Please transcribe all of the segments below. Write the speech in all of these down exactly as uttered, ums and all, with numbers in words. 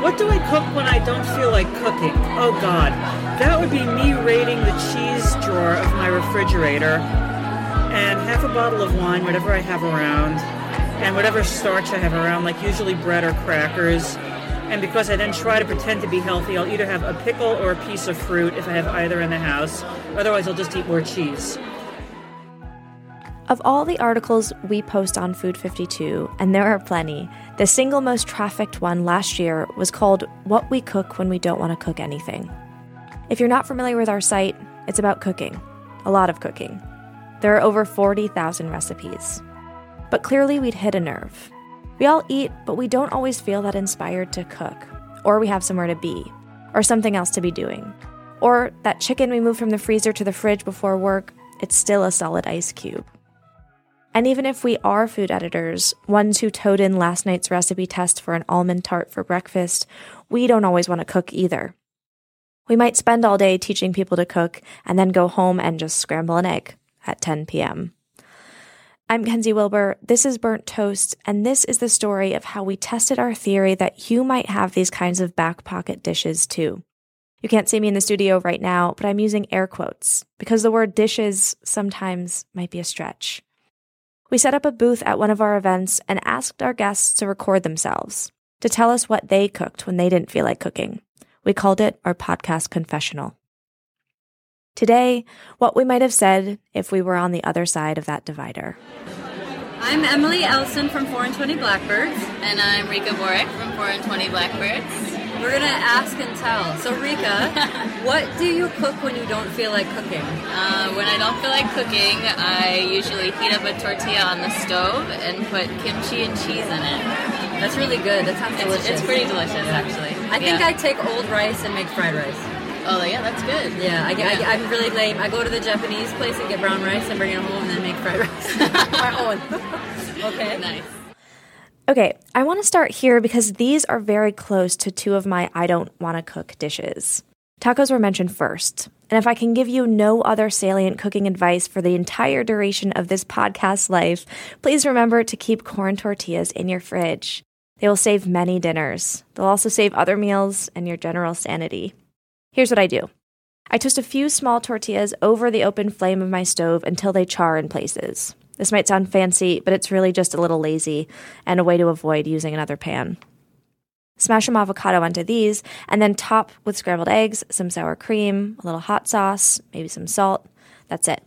What do I cook when I don't feel like cooking? Oh God, that would be me raiding the cheese drawer of my refrigerator and half a bottle of wine, whatever I have around, and whatever starch I have around, like usually bread or crackers. And because I then try to pretend to be healthy, I'll either have a pickle or a piece of fruit if I have either in the house. Otherwise, I'll just eat more cheese. Of all the articles we post on Food fifty-two, and there are plenty, the single most trafficked one last year was called What We Cook When We Don't Want to Cook Anything. If you're not familiar with our site, it's about cooking. A lot of cooking. There are over forty thousand recipes. But clearly we'd hit a nerve. We all eat, but we don't always feel that inspired to cook, or we have somewhere to be, or something else to be doing. Or that chicken we moved from the freezer to the fridge before work, it's still a solid ice cube. And even if we are food editors, ones who toed in last night's recipe test for an almond tart for breakfast, we don't always want to cook either. We might spend all day teaching people to cook and then go home and just scramble an egg at ten p.m. I'm Kenzie Wilbur, this is Burnt Toast, and this is the story of how we tested our theory that you might have these kinds of back pocket dishes too. You can't see me in the studio right now, but I'm using air quotes, because the word dishes sometimes might be a stretch. We set up a booth at one of our events and asked our guests to record themselves, to tell us what they cooked when they didn't feel like cooking. We called it our podcast confessional. Today, what we might have said if we were on the other side of that divider. I'm Emily Elson from four and twenty Blackbirds. And I'm Rika Borek from four and twenty Blackbirds. We're going to ask and tell. So Rika, what do you cook when you don't feel like cooking? Uh, when I don't feel like cooking, I usually heat up a tortilla on the stove and put kimchi and cheese in it. That's really good. That sounds delicious. It's, it's pretty delicious, actually. I think yeah. I take old rice and make fried rice. Oh, yeah, that's good. Yeah, I, yeah. I, I'm really lame. I go to the Japanese place and get brown rice and bring it home and then make fried rice. My own. Okay. Nice. Okay, I want to start here because these are very close to two of my I don't want to cook dishes. Tacos were mentioned first, and if I can give you no other salient cooking advice for the entire duration of this podcast's life, please remember to keep corn tortillas in your fridge. They will save many dinners. They'll also save other meals and your general sanity. Here's what I do. I toast a few small tortillas over the open flame of my stove until they char in places. This might sound fancy, but it's really just a little lazy and a way to avoid using another pan. Smash some avocado onto these, and then top with scrambled eggs, some sour cream, a little hot sauce, maybe some salt. That's it.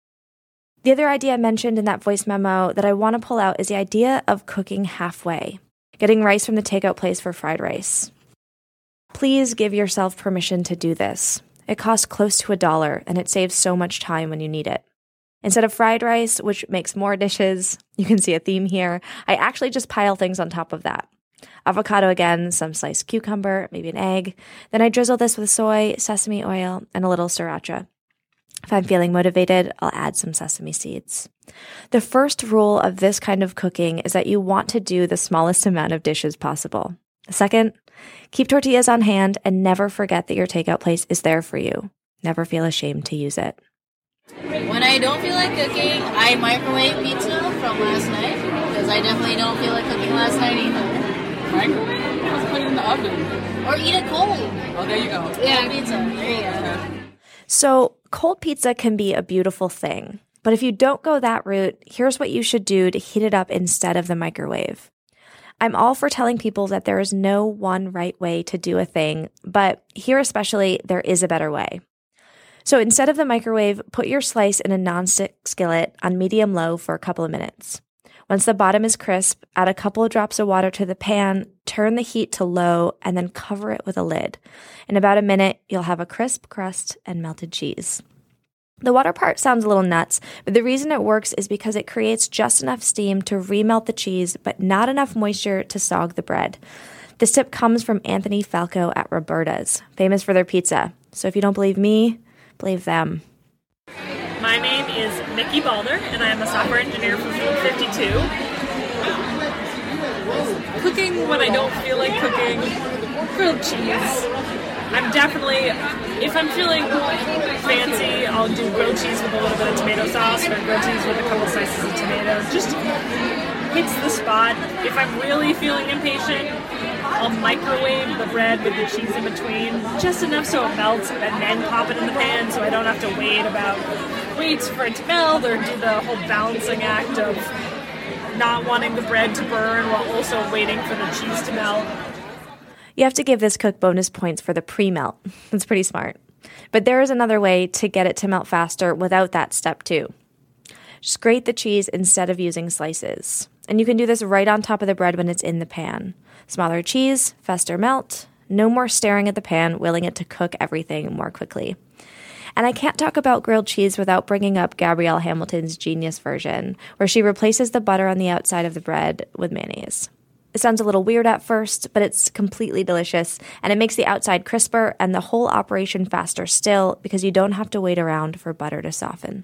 The other idea I mentioned in that voice memo that I want to pull out is the idea of cooking halfway, getting rice from the takeout place for fried rice. Please give yourself permission to do this. It costs close to a dollar, and it saves so much time when you need it. Instead of fried rice, which makes more dishes, you can see a theme here, I actually just pile things on top of that. Avocado again, some sliced cucumber, maybe an egg. Then I drizzle this with soy, sesame oil, and a little sriracha. If I'm feeling motivated, I'll add some sesame seeds. The first rule of this kind of cooking is that you want to do the smallest amount of dishes possible. The second, keep tortillas on hand and never forget that your takeout place is there for you. Never feel ashamed to use it. When I don't feel like cooking, I microwave pizza from last night because I definitely don't feel like cooking last night either. Microwave? Just put it in the oven. Or eat it cold. Oh, there you go. Yeah, pizza. There you go. So, cold pizza can be a beautiful thing. But if you don't go that route, here's what you should do to heat it up instead of the microwave. I'm all for telling people that there is no one right way to do a thing, but here especially, there is a better way. So instead of the microwave, put your slice in a nonstick skillet on medium-low for a couple of minutes. Once the bottom is crisp, add a couple of drops of water to the pan, turn the heat to low, and then cover it with a lid. In about a minute, you'll have a crisp crust and melted cheese. The water part sounds a little nuts, but the reason it works is because it creates just enough steam to remelt the cheese, but not enough moisture to sog the bread. This tip comes from Anthony Falco at Roberta's, famous for their pizza. So if you don't believe me, believe them. My name is Nikki Balder, and I am a software engineer for Food fifty-two. Cooking when I don't feel like cooking, grilled cheese. I'm definitely, if I'm feeling fancy, I'll do grilled cheese with a little bit of tomato sauce, or grilled cheese with a couple slices of tomatoes. Just hits the spot. If I'm really feeling impatient, I'll microwave the bread with the cheese in between, just enough so it melts, and then pop it in the pan so I don't have to wait about wait for it to melt or do the whole balancing act of not wanting the bread to burn while also waiting for the cheese to melt. You have to give this cook bonus points for the pre-melt. That's pretty smart. But there is another way to get it to melt faster without that step too. Just grate the cheese instead of using slices. And you can do this right on top of the bread when it's in the pan. Smaller cheese, faster melt, no more staring at the pan, willing it to cook everything more quickly. And I can't talk about grilled cheese without bringing up Gabrielle Hamilton's genius version, where she replaces the butter on the outside of the bread with mayonnaise. It sounds a little weird at first, but it's completely delicious, and it makes the outside crisper and the whole operation faster still because you don't have to wait around for butter to soften.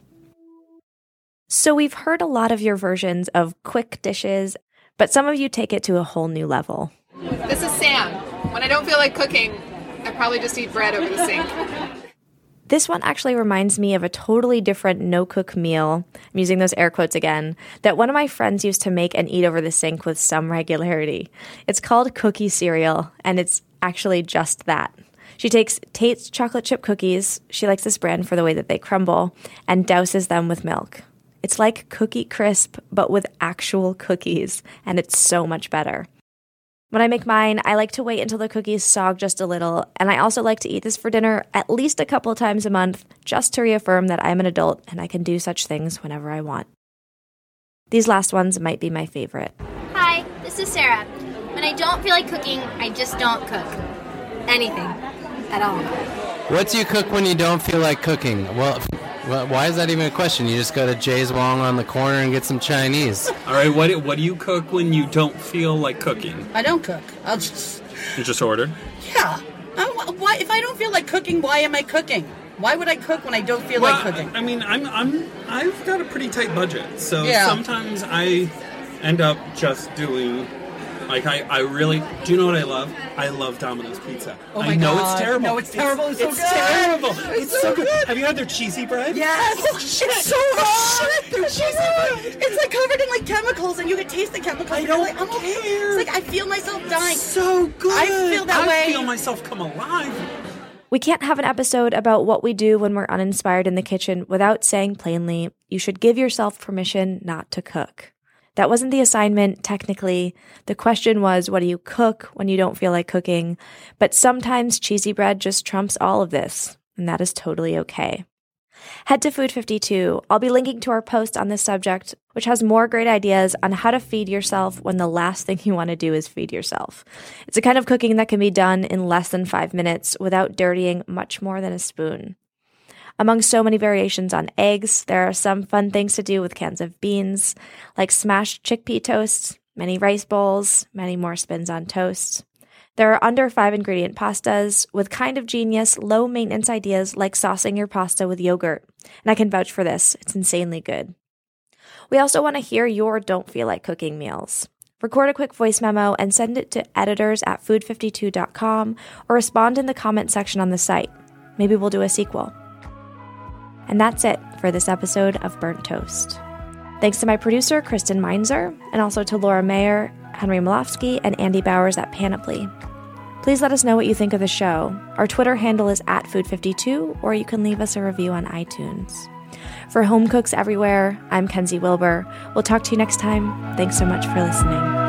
So we've heard a lot of your versions of quick dishes, but some of you take it to a whole new level. This is Sam. When I don't feel like cooking, I probably just eat bread over the sink. This one actually reminds me of a totally different no-cook meal, I'm using those air quotes again, that one of my friends used to make and eat over the sink with some regularity. It's called cookie cereal, and it's actually just that. She takes Tate's chocolate chip cookies, she likes this brand for the way that they crumble, and douses them with milk. It's like Cookie Crisp, but with actual cookies, and it's so much better. When I make mine, I like to wait until the cookies sog just a little, and I also like to eat this for dinner at least a couple of times a month, just to reaffirm that I'm an adult and I can do such things whenever I want. These last ones might be my favorite. Hi, this is Sarah. When I don't feel like cooking, I just don't cook. Anything. At all. What do you cook when you don't feel like cooking? Well, why is that even a question? You just go to Jay's Wong on the corner and get some Chinese. All right, what do, what do you cook when you don't feel like cooking? I don't cook. I'll just... You just order? Yeah. I, why, if I don't feel like cooking, why am I cooking? Why would I cook when I don't feel well, like cooking? I mean, I'm I'm I've got a pretty tight budget, so yeah. sometimes I end up just doing. Like, I, I really... Do you know what I love? I love Domino's Pizza. Oh my I know God. it's terrible. No, it's terrible. It's, it's so good. terrible. It's, it's so, so good. good. Have you had their cheesy bread? Yes. Oh, shit. It's so hot. Their cheesy bread. It's like covered in like chemicals, and you can taste the chemicals. I and don't like, I'm okay. care. It's like I feel myself dying. It's so good. I feel that I way. I feel myself come alive. We can't have an episode about what we do when we're uninspired in the kitchen without saying plainly, you should give yourself permission not to cook. That wasn't the assignment, technically. The question was, what do you cook when you don't feel like cooking? But sometimes cheesy bread just trumps all of this, and that is totally okay. Head to Food fifty-two. I'll be linking to our post on this subject, which has more great ideas on how to feed yourself when the last thing you want to do is feed yourself. It's a kind of cooking that can be done in less than five minutes without dirtying much more than a spoon. Among so many variations on eggs, there are some fun things to do with cans of beans, like smashed chickpea toast, many rice bowls, many more spins on toast. There are under five ingredient pastas with kind of genius, low maintenance ideas like saucing your pasta with yogurt. And I can vouch for this. It's insanely good. We also want to hear your don't feel like cooking meals. Record a quick voice memo and send it to editors at food fifty-two dot com or respond in the comment section on the site. Maybe we'll do a sequel. And that's it for this episode of Burnt Toast. Thanks to my producer, Kristen Meinzer, and also to Laura Mayer, Henry Malofsky, and Andy Bowers at Panoply. Please let us know what you think of the show. Our Twitter handle is at food fifty-two, or you can leave us a review on iTunes. For Home Cooks Everywhere, I'm Kenzie Wilbur. We'll talk to you next time. Thanks so much for listening.